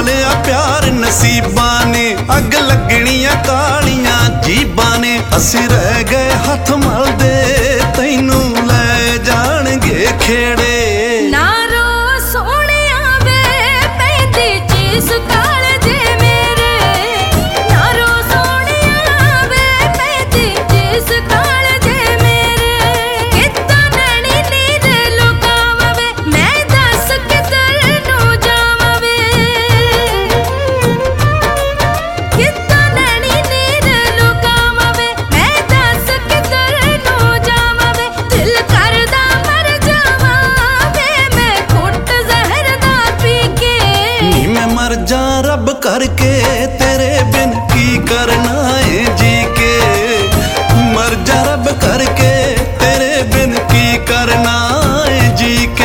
ਲਿਆ ਪਿਆਰ ਨਸੀਬਾਂ ਨੇ, ਅੱਗ ਲੱਗਣੀਆਂ ਕਾਲੀਆਂ ਜੀਬਾਂ ਨੇ। ਅਸੀਂ ਰਹਿ ਗਏ ਹੱਥ ਮਲਦੇ, ਤੈਨੂੰ ਲੈ ਜਾਣਗੇ ਖੇੜੇ। ਨਾ ਰੋ ਸੋਹਣਿਆ ਵੇ ਪੈਂਦੀ ਚੀਸ ਕਾਲਜੇ ਮੇਰੇ, ਨਾ ਰੋ ਸੋਹਣਿਆ ਵੇ ਪੈਂਦੀ ਚੀਸ ਕਾਲਜੇ ਮੇਰੇ। ਕਿੱਦਾਂ ਨੈਣੀ ਨੀਂਦ ਲੁਕਾਵਾਂ ਵੇ ਮੈਂ ਦੱਸ ਕਿੱਧਰ ਨੂੰ ਜਾਵਾਂ ਵੇ, ਕਿੱਦਾਂ ਨੈਣੀ ਨੀਂਦ ਲੁਕਾਵਾਂ ਵੇ ਮੈਂ ਦੱਸ ਕਿੱਧਰ ਨੂੰ ਜਾਵਾਂ ਵੇ। ਦਿਲ ਕਰਦਾ ਮਰ ਜਾਵਾਂ ਵੇ ਮੈਂ ਘੁੱਟ ਜ਼ਹਿਰ ਦਾ ਪੀ ਕੇ। ਨੀ ਮੈਂ ਮਰ ਜਾ ਰੱਬ ਕਰਕੇ, ਤੇਰੇ ਬਿਨ ਕੀ ਕਰਨਾ ਏ ਜੀ ਕੇ। ਮਰ ਜਾ ਰੱਬ ਕਰਕੇ, ਤੇਰੇ ਬਿਨ ਕੀ ਕਰਨਾ ਏ ਜੀ ਕੇ।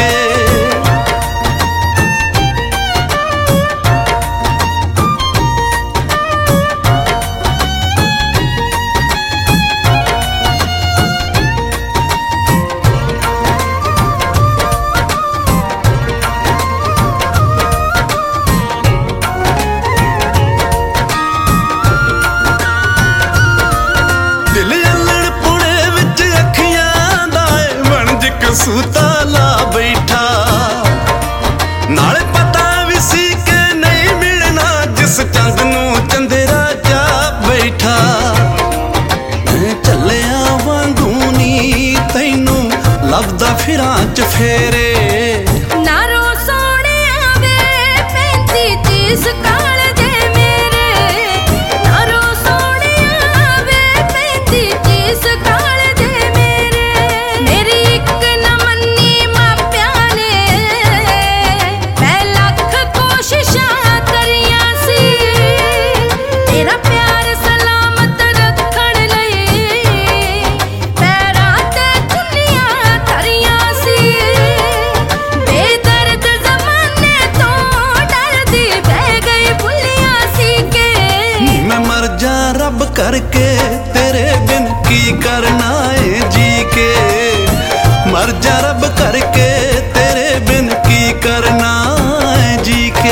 ਦਿਲ ਅਲੜ ਪੁਣੇ ਵਿੱਚ ਅੱਖੀਆਂ ਦਾ ਏ ਵਣਜ ਕਸੂਤਾ ਲਾ ਬੈਠਾ। ਨਾਲੇ ਪਤਾ ਵੀ ਸੀ ਕਿ ਨਹੀਂ ਮਿਲਣਾ ਜਿਸ ਚੰਦ ਨੂੰ ਚੰਦਰਾ ਜਾ ਬੈਠਾ। ਮੈਂ ਚੱਲਿਆ ਵਾਂਗੂ ਨੀ ਤੈਨੂੰ ਲੱਭਦਾ ਫਿਰਾਂ ਚ ਫੇਰੇ। ਨਾ ਰੋ ਸੋਹਣਿਆ ਵੇ ਪੈਂਦੀ ਚੀਸ ਕਾਲਜੇ ਮੇਰੇ, ਨਾ ਰੋ ਸੋਹਣਿਆ ਵੇ ਪੈਂਦੀ ਚੀਸ ਕਾਲਜੇ ਮੇਰੇ। ਮੇਰੀ ਇੱਕ ਨਾ ਮੰਨੀ ਮਾਪਿਆਂ ਨੇ, ਮੈਂ ਲੱਖ ਕੋਸ਼ਿਸ਼ਾਂ ਕਰੀਆਂ ਸੀ ਤੇਰਾ ਪਿਆਰ ਸਲਾਮਤ ਰੱਖਣ ਲਈ। ਪੈਰਾਂ ਤੇ ਚੁੰਨੀਆਂ ਧਰੀਆਂ ਸੀ, ਬੇਦਰਦ ਜ਼ਮਾਨੇ ਤੋਂ ਡਰਦੀ ਬਹਿ ਗਈ ਭੁੱਲੀਆਂ ਸੀ ਕਿ। ਮੈਂ ਮਰ ਜਾ ਰੱਬ ਕਰਕੇ, ਤੇਰੇ ਬਿਨ ਕੀ ਕਰਨਾ ਏ ਜੀ ਕੇ। ਮਰ ਜਾ ਰੱਬ ਕਰਕੇ, ਤੇਰੇ ਬਿਨ ਕੀ ਕਰਨਾ ਏ ਜੀ ਕੇ।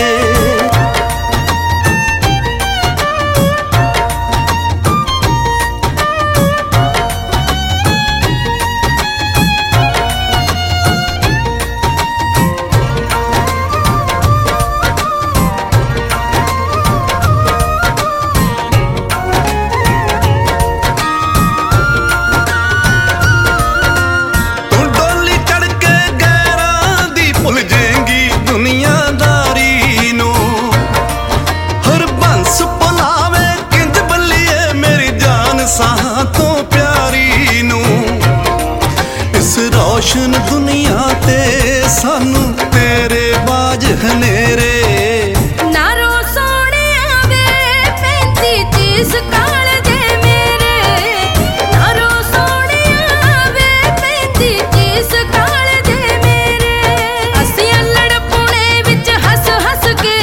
ਤੂੰ ਡੋਲੀ ਚੜ ਕੇ ਗੈਰਾਂ ਦੀ ਭੁੱਲ ਜਾਏਂਗੀ ਦੁਨੀਆਦਾਰੀ ਨੂੰ। ਹਰ ਬੰਸ ਪੁਲਾਵੇ ਕਿੰਜ ਬੱਲੀਏ ਮੇਰੀ ਜਾਨ ਸਾਹਾਂ ਤੋਂ ਪਿਆਰੀ ਨੂੰ। ਇਸ ਰੌਸ਼ਨ ਦੁਨੀਆ ਤੇ ਸਾਨੂੰ ਤੇਰੇ ਬਾਝ ਹਨੇਰੇ। ਨਾ ਰੋ ਸੋਹਣਿਆ ਵੇ ਪੈਂਦੀ ਚੀਸ ਕਾਲਜੇ ਮੇਰੇ, ਨਾ ਰੋ ਸੋਹਣਿਆ ਵੇ ਪੈਂਦੀ ਚੀਸ ਕਾਲਜੇ ਮੇਰੇ। ਅਸੀਂ ਅਲੜ ਪੁਣੇ ਵਿੱਚ ਹੱਸ ਹੱਸ ਕੇ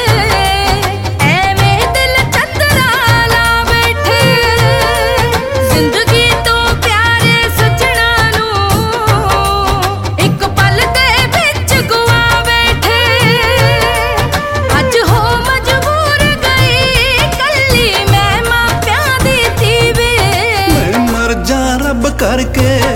ਐਵੇਂ ਦਿਲ ਚੰਦਰਾ ਲਾ ਬੈਠੇ। ਜ਼ਿੰਦਗੀ ਤੋਂ ਪਿਆਰੇ ਸੱਜਣਾ ਨੂੰ ਇੱਕ ਪਲ ਦੇ ਵਿੱਚ ਗੁਆ ਬੈਠੇ। ਅੱਜ ਹੋ ਮਜਬੂਰ ਗਈ ਕੱਲੀ ਮੈਂ ਮਾਪਿਆਂ ਦੀ ਧੀ ਵੇ। ਮੈਂ ਮਰ ਜਾ ਰੱਬ ਕਰਕੇ,